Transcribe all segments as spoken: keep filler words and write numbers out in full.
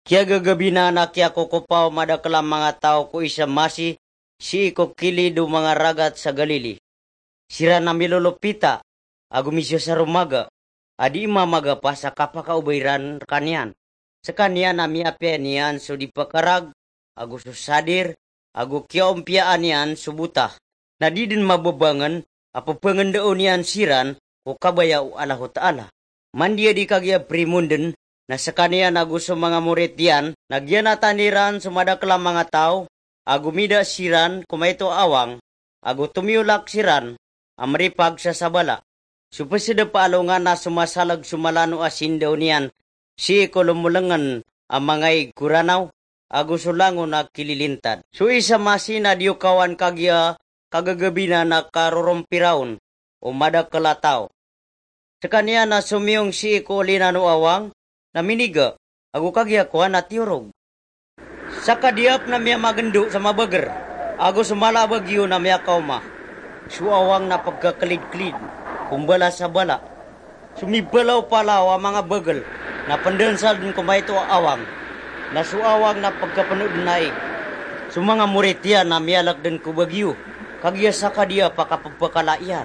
Kya gagabi na na kya kukupaw madakalang mga tao ko isa masi, si iko kilido mga ragat sa Galili. Sira na milulupita, agumisyo sa rumaga, adi mamaga pa sa kapakaubayran kanyan. Sa kanya na miapya niyan so di pakarag, agu susadir, agu kiaumpiyaan niyan subuta. Na di din mababangan, apo pengendaon niyan siran, o kabaya o Allah Ta'ala. Mandia di kagya primunden, na sa kanya na gusto mga murit yan, nagyanataniran sumadaklang mga tao, agumida siran kumaito awang, agu tumiulak siran, amripag sa sabala. Supasida paalungan na sumasalag sumalano asin daw niyan, si ikolumulangan ang mga kuranaw, agu sulangon na kililintad. So isa masina diyo kawan kagya, kagagabi na nakarurumpiraon, o madakalataw. Sa kanya na sumiyong si ikolinano awang, na miniga, agu kagya kuha na tiurog. Sa kadiap na miya magando sa mabager, agu sumala bagyo na miya kauma. Suawang na pagkakalid-kalid, kumbala sa bala. Sumibalaw palaw ang mga bagel, na pandansal din kumaito awang, na suawang na pagkapanood naig. Sa mga muritya na miyalak din ko bagyo, kagya sa kadiya pakapagpakalaian.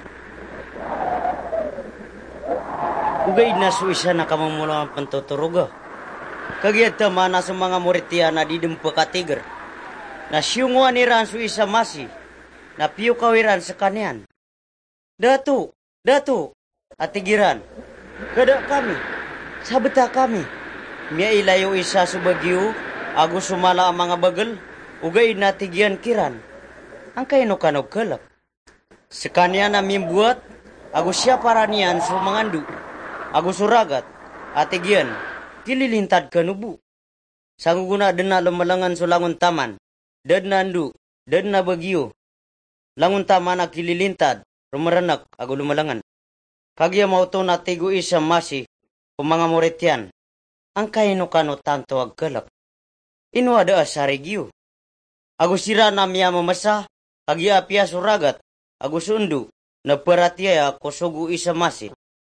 Ugay na suisa na kamamula ang pantuturuga. Kagyat tama na sa mga muritya na didumpa katiger. Na siyunguan niran suisa masi. Na piyo kawiran sa kanyan. Datu, datu, atigiran. Kada kami, sabata kami. Miya ilayo isa subagyo, agu sumala ang mga bagel. Ugay na tigyan kiran. Ang kaino kanog kalap. Sa kanya na mimbuat, agu siya para niyan sumangandu. Agu suragat, atigyan, kililintad kanubu. Sangguna din na lumalangan sulangon taman, dad na andu, dad na bagyo. Langon taman na kililintad, rumaranak, agu lumalangan. Kagya mauto na tigo isa masi, o mga moretyan, ang kaino kano tanto agkalap. Inuada asarigyo. Agu sira na miya mamasa, kagya apya suragat, agu sundu, na peratiya kusugu isa masi.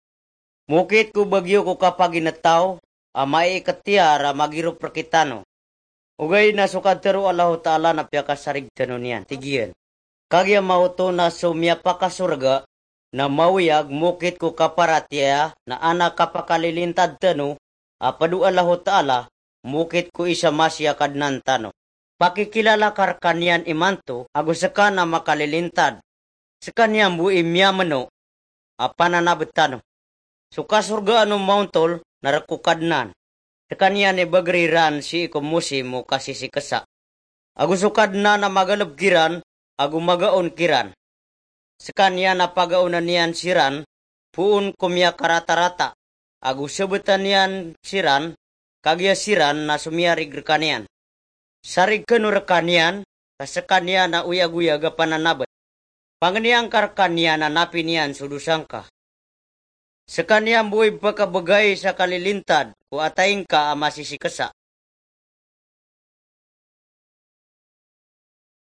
Mukit ko bagyo ko kapag inataw, amay ikatiyara magiro prakitano. Ugay na sukad tero Allah Ta'ala na piyakasarig tanon yan, tigiyan. Kagya mauto na sumya pakasurga, na mawiyag mukit ko kaparatiya, na anak kapakalilintad tano, apadu Allah Ta'ala, mukit ko isa masya kadnan tano. Pakikilala karkanyan imanto, agusaka na makalilintad. Sa kanyang buim yamano, apananabitano. Suka surga anong mauntol, narakukadnan. Sa kanya ni bagriran si ikumusi mo kasi si kasa. Agu sukad na na magalab kiran, agu magaon kiran. Sa kanya na pagaunan niyan siran, puun kumya karata-rata. Agu sebutan niyan siran, kagya siran na sumiyarig rekanian. Sarig kanu rekanian, kasakanya na uyag-uyag pananabat. Panganiang karkanya na napinian sudusangka. Sa kaniyang buhay pagkabagay sa kalilintad, o atayin ka ama sisikasa.